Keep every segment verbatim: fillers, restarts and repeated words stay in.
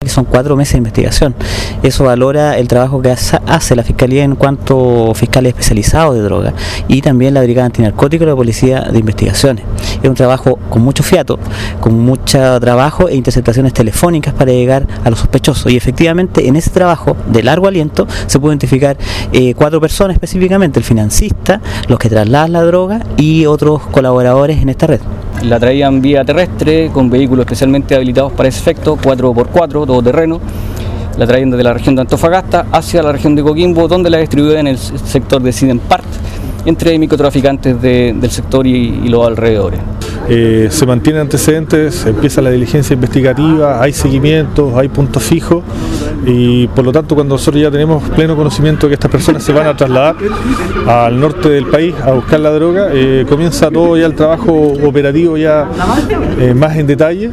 que son cuatro meses de investigación. Eso valora el trabajo que hace la Fiscalía en cuanto a fiscales especializados de droga y también la Brigada Antinarcótica y la Policía de Investigaciones. Es un trabajo con mucho fiato, con mucho trabajo e interceptaciones telefónicas para llegar a los sospechosos, y efectivamente en ese trabajo de largo aliento se puede identificar eh, cuatro personas específicamente: el financista, los que trasladan la droga y otros colaboradores en esta red. La traían vía terrestre con vehículos especialmente habilitados para ese efecto, cuatro por cuatro, todoterreno. La traían desde la región de Antofagasta hacia la región de Coquimbo, donde la distribuían en el sector de Sidenpart, entre microtraficantes de, del sector y, y los alrededores. Eh, se mantienen antecedentes, empieza la diligencia investigativa, hay seguimientos, hay puntos fijos, y por lo tanto cuando nosotros ya tenemos pleno conocimiento de que estas personas se van a trasladar al norte del país a buscar la droga, eh, comienza todo ya el trabajo operativo ya eh, más en detalle.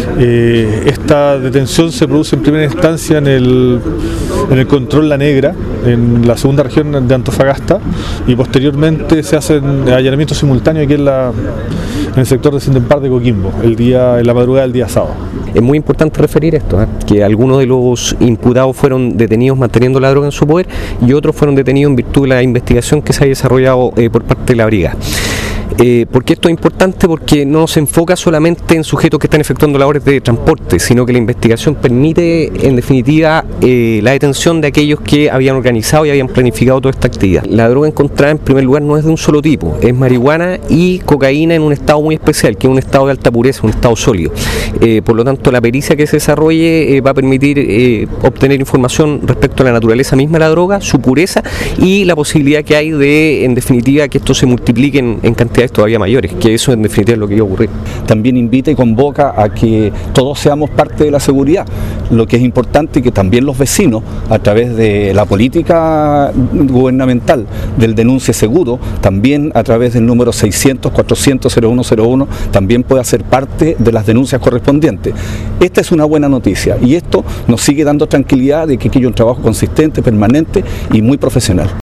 Eh, esta detención se produce en primera instancia en el, en el control La Negra, en la segunda región de Antofagasta, y posteriormente se hacen allanamientos simultáneos aquí en, la, en el sector de Sidenpart de Coquimbo, el día, en la madrugada del día sábado. Es muy importante referir esto, ¿eh? que algunos de los imputados fueron detenidos manteniendo la droga en su poder y otros fueron detenidos en virtud de la investigación que se ha desarrollado eh, por parte de la Brigada. Eh, ¿Por qué esto es importante? Porque no se enfoca solamente en sujetos que están efectuando labores de transporte, sino que la investigación permite, en definitiva, eh, la detención de aquellos que habían organizado y habían planificado toda esta actividad. La droga encontrada, en primer lugar, no es de un solo tipo, es marihuana y cocaína en un estado muy especial, que es un estado de alta pureza, un estado sólido. Eh, por lo tanto, la pericia que se desarrolle eh, va a permitir eh, obtener información respecto a la naturaleza misma de la droga, su pureza y la posibilidad que hay de, en definitiva, que esto se multiplique en, en cantidades todavía mayores, que eso en definitiva es lo que iba a ocurrir. También invita y convoca a que todos seamos parte de la seguridad, lo que es importante, y que también los vecinos, a través de la política gubernamental del denuncie seguro, también a través del número seiscientos, cuatrocientos, cero uno cero uno, también puede hacer parte de las denuncias correspondientes. Esta es una buena noticia y esto nos sigue dando tranquilidad de que aquí hay un trabajo consistente, permanente y muy profesional.